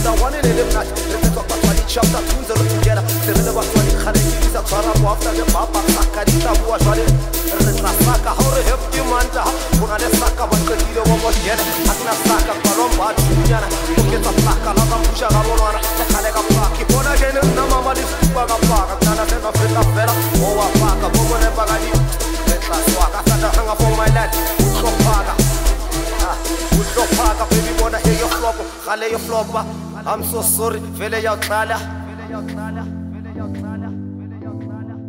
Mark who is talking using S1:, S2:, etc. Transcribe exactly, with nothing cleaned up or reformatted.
S1: Chapter one in the night, let's talk about twenty chapter two the together. The river twenty Khalid is a Tara after the Papa Sakarita was ready. Saka how to help you man to put on the Saka but the video was yet. Asna Saka Paromba Juniana, who gets a Saka Lava Pusha Ramona, the Kalega Paki, what again is Namama is Baga Park, Nana and Africa Fella, or a Paka, Bobo and Bagadi. Let's walk after the hunger for my lad, Woodrow Parker. Woodrow Parker, baby, wanna hear your flop, Hale your flopper. I'm so sorry, Vele Yautala.